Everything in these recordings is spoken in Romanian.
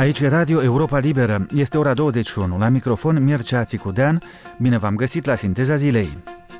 Aici e Radio Europa Liberă. Este ora 21. La microfon Mircea Țicudean. Bine v-am găsit la Sinteza Zilei.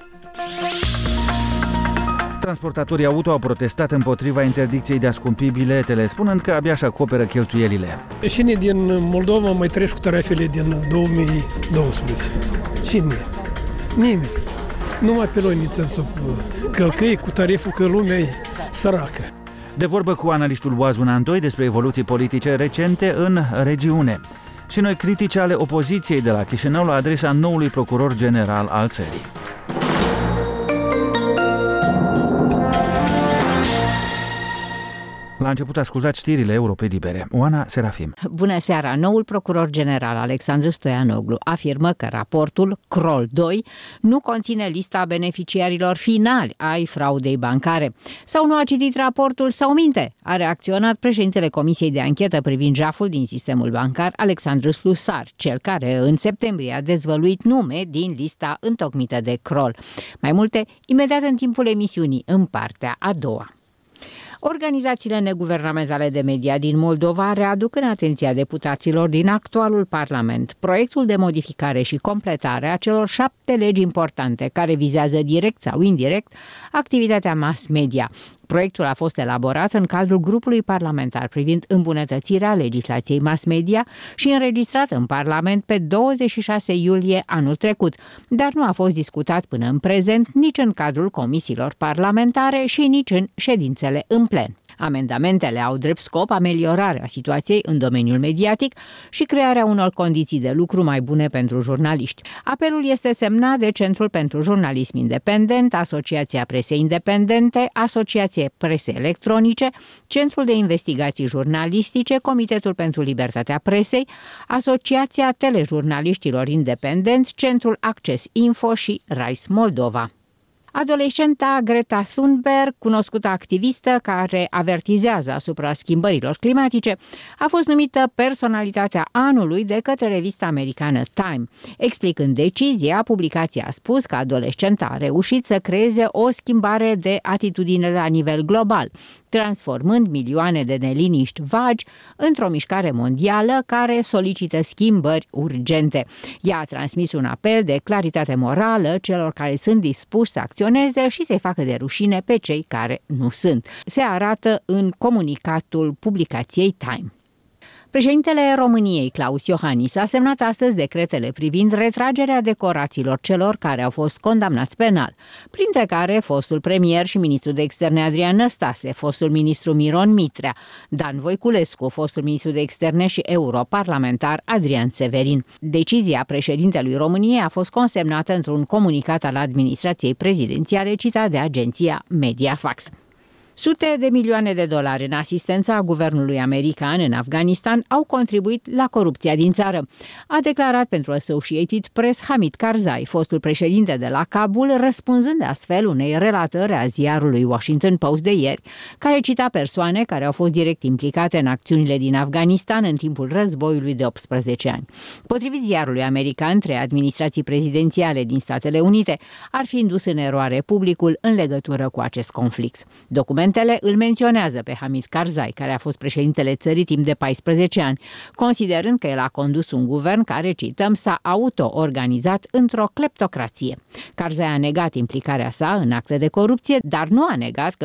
Transportatorii auto au protestat împotriva interdicției de a scumpi biletele, spunând că abia își acoperă cheltuielile. Cine din Moldova mai trece cu tarifele din 2012? Cine? Nimeni. Numai pe noi nițin să călcăi cu tariful că lumea e săracă. De vorbă cu analistul Oazun Andoi despre evoluții politice recente în regiune. Și noi critici ale opoziției de la Chișinău la adresa noului procuror general al țării. La început ascultați știrile Europei Libere. Oana Serafim. Bună seara! Noul procuror general Alexandru Stoianoglu afirmă că raportul CROL 2 nu conține lista beneficiarilor finali ai fraudei bancare. Sau nu a citit raportul sau minte, a reacționat președintele Comisiei de Anchetă privind jaful din sistemul bancar, Alexandru Slusar, cel care în septembrie a dezvăluit nume din lista întocmită de CROL. Mai multe, imediat în timpul emisiunii, în partea a doua. Organizațiile neguvernamentale de media din Moldova readuc în atenția deputaților din actualul Parlament proiectul de modificare și completare a celor 7 legi importante care vizează direct sau indirect activitatea mass media. Proiectul a fost elaborat în cadrul grupului parlamentar privind îmbunătățirea legislației mass media și înregistrat în Parlament pe 26 iulie anul trecut, dar nu a fost discutat până în prezent nici în cadrul comisiilor parlamentare și nici în ședințele în plen. Amendamentele au drept scop ameliorarea situației în domeniul mediatic și crearea unor condiții de lucru mai bune pentru jurnaliști. Apelul este semnat de Centrul pentru Jurnalism Independent, Asociația Presei Independente, Asociația Presei Electronice, Centrul de Investigații Jurnalistice, Comitetul pentru Libertatea Presei, Asociația Telejurnaliștilor Independenți, Centrul Acces Info și RISE Moldova. Adolescenta Greta Thunberg, cunoscută activistă care avertizează asupra schimbărilor climatice, a fost numită personalitatea anului de către revista americană Time. Explicând decizia, publicația a spus că adolescenta a reușit să creeze o schimbare de atitudine la nivel global, transformând milioane de neliniști vagi într-o mișcare mondială care solicită schimbări urgente. Ea a transmis un apel de claritate morală celor care sunt dispuși să acționeze și să-i facă de rușine pe cei care nu sunt. Se arată în comunicatul publicației Time. Președintele României, Claus Iohannis, a semnat astăzi decretele privind retragerea decorațiilor celor care au fost condamnați penal, printre care fostul premier și ministru de externe Adrian Năstase, fostul ministru Miron Mitrea, Dan Voiculescu, fostul ministru de externe și europarlamentar Adrian Severin. Decizia președintelui României a fost consemnată într-un comunicat al administrației prezidențiale citat de agenția Mediafax. Sute de milioane de dolari în asistența guvernului american în Afganistan au contribuit la corupția din țară, a declarat pentru Associated Press Hamid Karzai, fostul președinte de la Kabul, răspunzând astfel unei relatări a ziarului Washington Post de ieri, care cita persoane care au fost direct implicate în acțiunile din Afganistan în timpul războiului de 18 ani. Potrivit ziarului american, 3 administrații prezidențiale din Statele Unite ar fi indus în eroare publicul în legătură cu acest conflict. Documentele îl menționează pe Hamid Karzai, care a fost președintele țării timp de 14 ani, considerând că el a condus un guvern care, cităm, s-a auto-organizat într-o cleptocrație. Karzai a negat implicarea sa în acte de corupție, dar nu a negat că